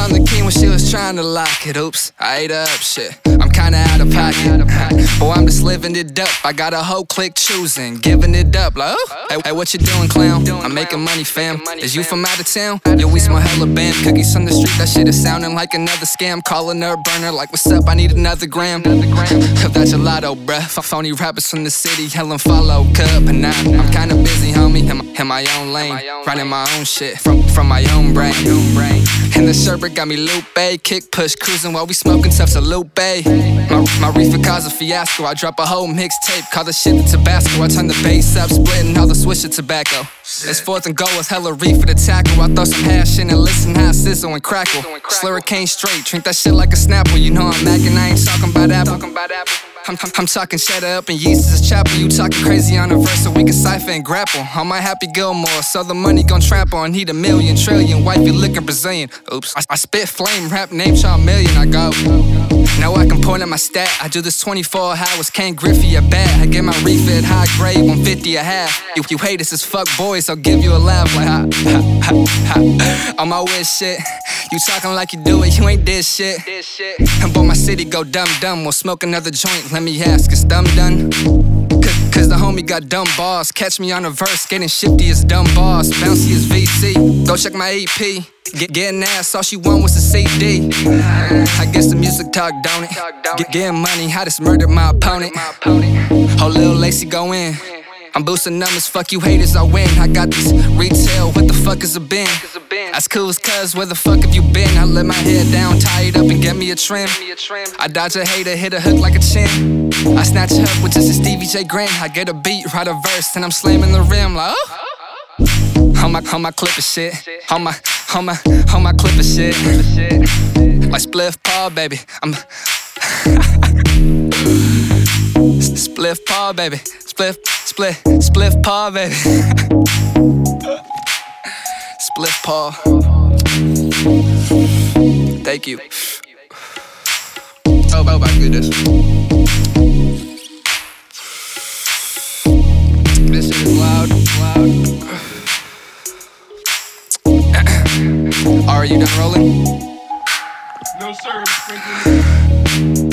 on the key when she was trying to lock it. Oops, I ate her up, shit. I'm kinda out of pocket. Boy, I'm just living it up. I got a whole clique choosing, giving it up. Like, oh, hey, what you doing, clown? I'm making money, fam. Is you from out of town? Yo, we smell hella bam. Cookies from the street, that shit is sounding like another scam. Calling her a burner, like, what's up? I need another gram. If that's gelato, bruh. Phony rappers from the city, yelling follow cup. And now I'm kinda busy, homie. In my own lane, running my own shit from my own brain. And the sherbet got me Lupe, kick push, cruising while we smoking stuff to Lupe. My reefer caused a fiasco. I drop a whole mixtape, call the shit the Tabasco. I turn the bass up, splitting all the swisher tobacco. It's 4th and goal with hella reefer to tackle. I throw some hash in and listen how it sizzle and crackle. Slurricane straight, drink that shit like a Snapple. You know I'm mackin', I ain't talking about Apple. I'm talking cheddar up and yeast is a chapel. You talking crazy on a verse so we can cipher and grapple. I'm my Happy Gilmore, so the money gon' trample. I need a million, trillion, wifey looking Brazilian. Oops, I spit flame, rap name Shawn Million. I go. Now I can point at my stat. I do this 24 hours, Ken Griffey a bat. I get my reefer at high grade, 150 a half. You haters is fuck boys, I'll give you a laugh like ha, ha, ha, ha. On my weird shit, you talking like you do it, you ain't this shit. And boy, my city go dumb, we'll smoke another joint. Let me ask, is dumb done? Cause the homie got dumb bars. Catch me on a verse, getting shifty as dumb bars. Bouncy as VC, go check my EP. Getting ass, all she want was a CD. I guess the music talk, don't it? Getting money, I just murdered my opponent. Oh, Lil Lacy go in. I'm boosting numbers, fuck you haters, I win. I got this retail, what the fuck is a bin? That's cool as cuz, where the fuck have you been? I let my hair down, tie it up and get me a trim. I dodge a hater, hit a hook like a chin. I snatch her up with just a Stevie J grin. I get a beat, write a verse, and I'm slamming the rim like, oh. On my clipper shit, on my clipper shit. Like Spliff Paul, baby, I'm Spliff Paul, baby, Spliff Paul, baby. Spliff Paul. Thank you. Oh my goodness. This shit is loud. Are you done rolling? No, sir.